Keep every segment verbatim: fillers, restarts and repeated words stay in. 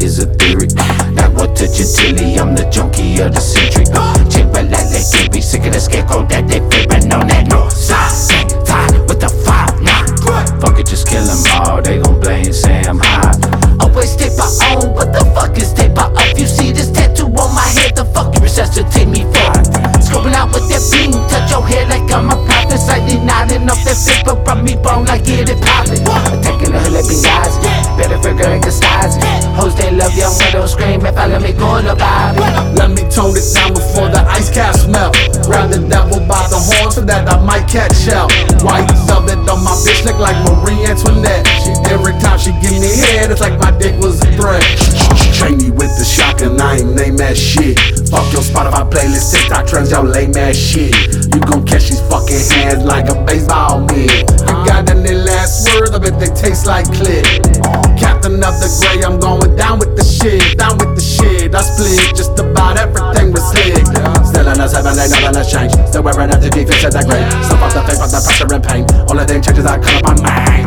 is a theory. Not what touch your tilly, I'm the junkie of the century. Check my light, let it be sick of the scarecrow that they flippin' on that north side. Tied with the five nine. Fuck it, just kill them all, they gon' blame Sam high. Always tape my own, what the fuck is tape I up? You see this tattoo on my head, the fuck you resuscitate me for? Scoping out with that beam, touch your head like I'm a prophet. Slightly nodding off that paper, brought me bone, I get it poppin'. Attacking the hood like Benghazi, better figure and Gestazi. Hoes they love young widows, scream if I let me go to Bobby. Let me tone it down before the ice cap smell. Grab the devil by the horn so that I might catch hell. White velvet on my bitch look like Marie Antoinette. She, every time she give me head, it's like my dick was a threat. Train me with the shotgun, I ain't name that shit. Fuck your Spotify playlist, TikTok trends, y'all lame ass shit. You gon' catch these fucking hands like a baseball mitt. You got any last words? I bet they taste like clit. Captain of the gray, I'm going down with the shit, down with the shit. I split, just about everything was slick. Still in the seven, ain't nothing has changed. Still wearing F T P, fix it that great. Stuff off the face, off the pressure and pain. All the thing changes, I cut up my mind.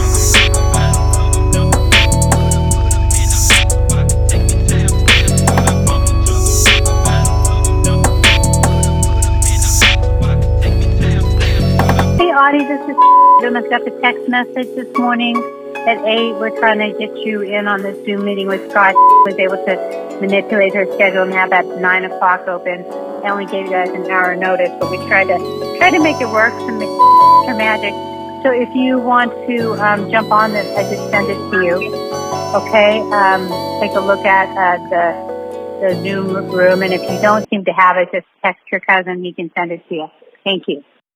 Audie, this is I got the text message this morning at eight. We're trying to get you in on the Zoom meeting with Scott. Was able to manipulate her schedule and have that nine o'clock open. I only gave you guys an hour notice, but we tried to try to make it work to make her magic. So if you want to um, jump on this, I just send it to you. Okay, um, take a look at uh, the the Zoom room, and if you don't seem to have it, just text your cousin. He can send it to you. Thank you.